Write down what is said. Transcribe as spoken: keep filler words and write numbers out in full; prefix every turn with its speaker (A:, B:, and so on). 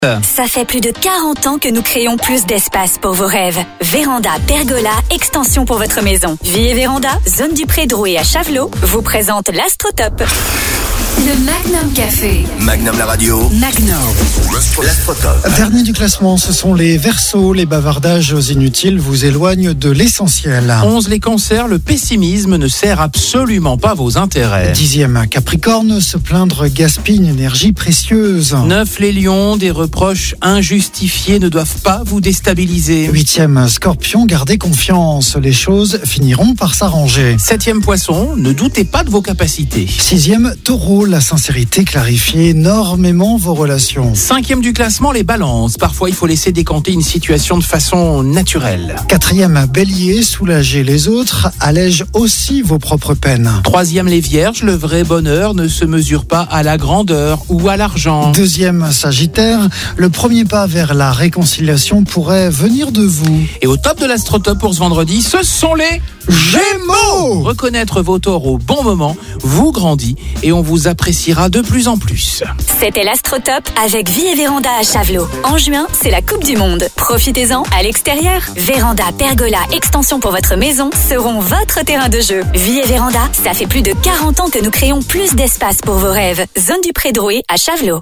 A: Ça fait plus de quarante ans que nous créons plus d'espace pour vos rêves. Véranda, pergola, extension pour votre maison. Vie et Véranda, zone du Pré-Drouet à Chavelot, vous présente l'Astrotop. Le Magnum Café.
B: Magnum la radio.
A: Magnum.
B: L'Astrotop.
C: Dernier du classement, ce sont les Verseaux. Les bavardages inutiles vous éloignent de l'essentiel.
D: onze Les cancers, le pessimisme ne sert absolument pas vos intérêts.
C: Dixième Capricorne, se plaindre gaspille une énergie précieuse.
D: neuf Les lions, des reproches injustifiés ne doivent pas vous déstabiliser.
C: Huitième Scorpion, gardez confiance, les choses finiront par s'arranger.
D: Septième poisson, ne doutez pas de vos capacités.
C: Sixième Taureau, la sincérité clarifie énormément vos relations.
D: Cinquième du classement, les balances. Parfois, il faut laisser décanter une situation de façon naturelle.
C: Quatrième Bélier, soulager les autres allège aussi vos propres peines.
D: Troisième, les vierges, le vrai bonheur ne se mesure pas à la grandeur ou à l'argent.
C: Deuxième Sagittaire, le premier pas vers la réconciliation pourrait venir de vous.
D: Et au top de l'Astrotop pour ce vendredi, ce sont les
C: Gémeaux.
D: Reconnaître vos torts au bon moment vous grandit et on vous appréciera de plus en plus.
A: C'était l'Astrotop avec Vie et Véranda à Chavelot. En juin, c'est la Coupe du Monde. Profitez-en à l'extérieur. Véranda, pergola, extension pour votre maison seront votre terrain de jeu. Vie et Véranda, ça fait plus de quarante ans que nous créons plus d'espace pour vos rêves. Zone du Pré-Drouet à Chavelot.